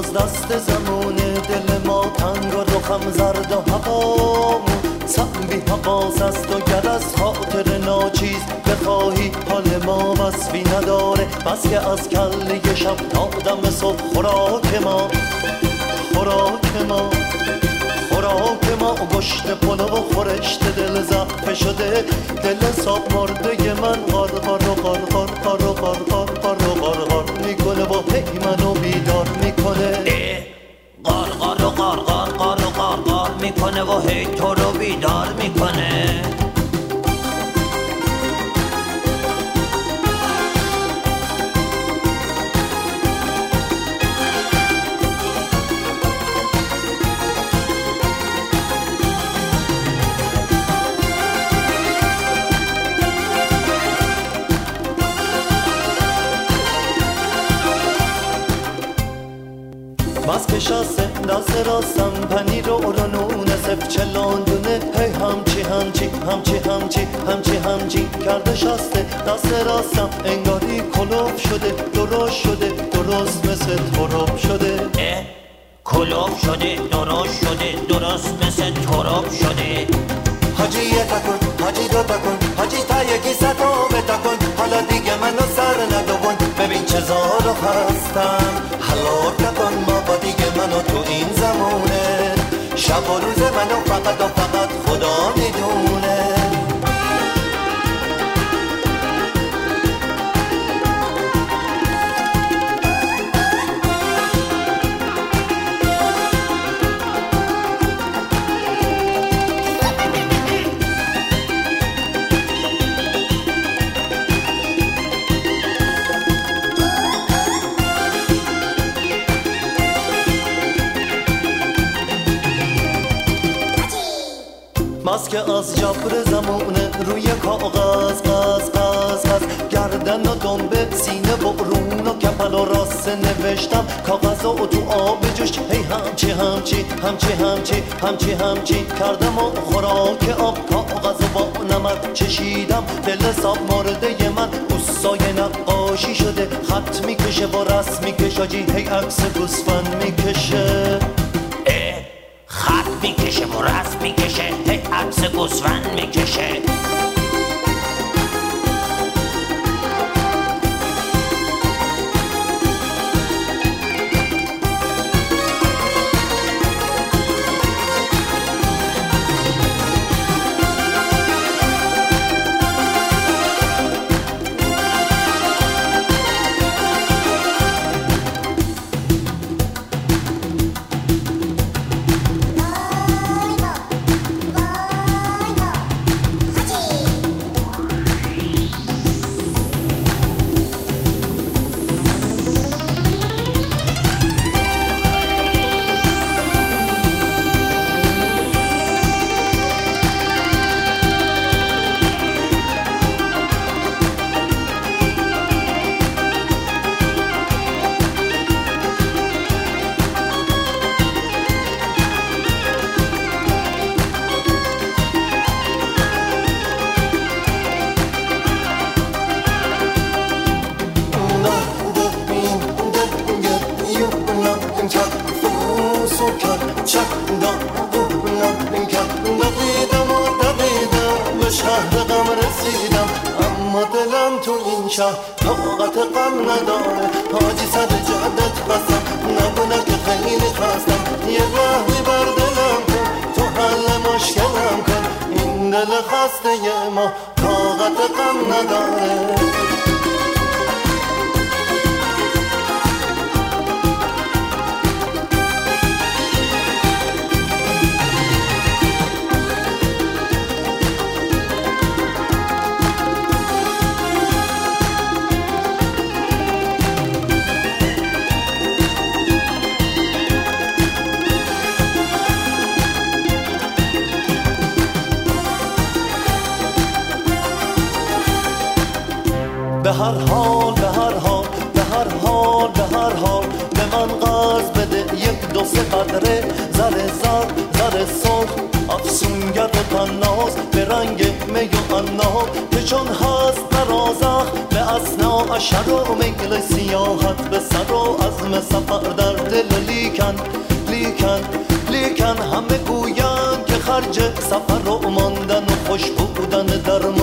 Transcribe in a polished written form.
باز دست زمونه، دل ما تنگ و رخم زرد و هوامون سنبی حواس است و گر از خاطر ناچیز بخواهی حال ما وصفی نداره. بس که از کله شب تا دم صبح خوراک ما گشت پلو و خورشت دل زخم شده. دل صاف مرده من قار میکنه و هی منو بیدار میکنه. قار میکنه و هی تو رو بیدار میکنه. بس که شاسته دست راستم پنیر و نونه سف چلاندونه. هی همچی کرده شاسته دست راستم انگاری کلوف شده. درست مثل تراب شده. کلوف شده درست مثل تراب شده. حاجی یک کن حاجی دو کن حاجی تا یکی ستابه کن. حالا دیگه منو سر ندون ببین چه زارو هستم. حلاک نکن بابا دیگه منو تو این زمونه. شب و روز منو فقط خدا میدونه. بس که از جبر زمونه روی کاغذ گردن و دنبه سینه برون و کپل و راست نوشتم. کاغذ و تو آب جوش هی همچی کردم و خوراک آب. کاغذ و با نمک چشیدم. دل صاف مرده من اوستای نقاشی شده. خط میکشه و رسم میکشه جی هی عکس گوسفند میکشه. خط میکشه و رسم میکشه هی عکس گوسفند میکشه. طاقت غم نداره حاجی سر جادت قسم نبونه که خیلی خواستم. یه رحمی بر دلم کن تو حل مشکلم کن. این دل خسته ما طاقت غم نداره. به هر حال به من قرض بده یک دو سه قدره زر سرخ افسونگر و تناز به رنگ می و انار که چون هست نرازخ به حسن و عشر و میل سیاحت به سر و عزم سفر در دل لیکن همه گویند که خرج سفر و ماندن و خوش بودن در